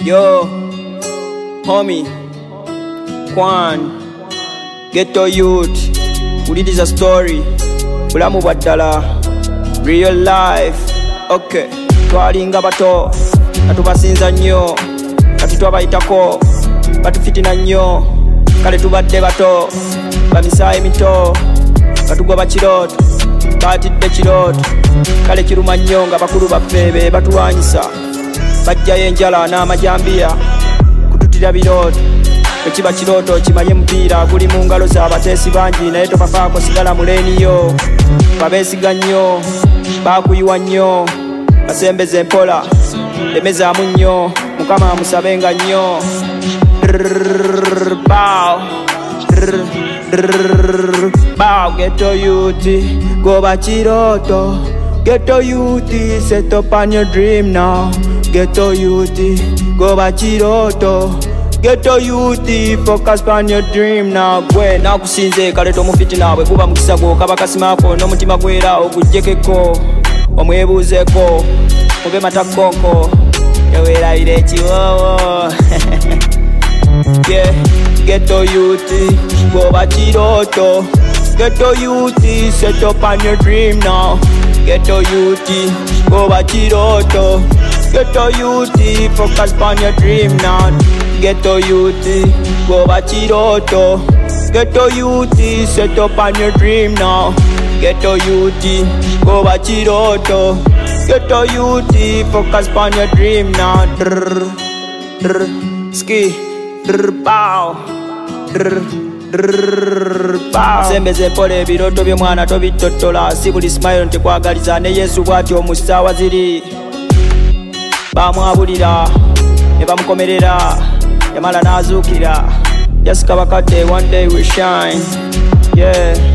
Yo, homie, Kwan, Ghetto Youth, uliriza story, bulamu bwaddala, real life. Okay, twalinga bato, katubasinza nnyo, kati twabayitako, batufitina nnyo, kale tubadde bato, bamisaayi mito, katugoba kirooto, batidde kirooto, kale kiruma nnyo nga bakulu baffe be batulwanyisa, bajjayo enjala n'amajambiya kututira birooto. Ekiba kirooto kimanye mupiira guli mu ngalo z'abateesi bangi, naye tobafaako sigala muleeniyo, babeesiga nnyo, baakuyiwa nnyo, basembeze mpola, lemezaamu nnyo, Mukama amusabenga nnyo. Bow, Ghetto Youth, goba kirooto. Ghetto Youth, set up on your dream now. Ghetto Youth, goba kirooto. Ghetto Youth, focus on your dream now. Gwe nakusinze kale tomufitina, bwe kuba mukisa gwo kaba kasimako n'omutima gwera ogujjekeko, omwebuuzeeko mube matakonko eweerayira ekiwoowo. Yeah, Ghetto Youth, goba kirooto. Ghetto Youth, set up on your dream now. Ghetto Youth, goba kirooto. Ghetto Youth, focus on your dream now. Ghetto Youth, goba kirooto. Ghetto Youth, set up on your dream now. Ghetto Youth, goba kirooto. Ghetto Youth, focus on your dream now. Ski, bow. Sembeze pole ebirooto by'omwana tobitottola, si buli smile ntekwagaliza, ne Yesu bw'atyo mu ssaawa ziri bamwabulira ne bamukomerera, yamala n'azuukira. Just kabakate, one day we shine. Yeah.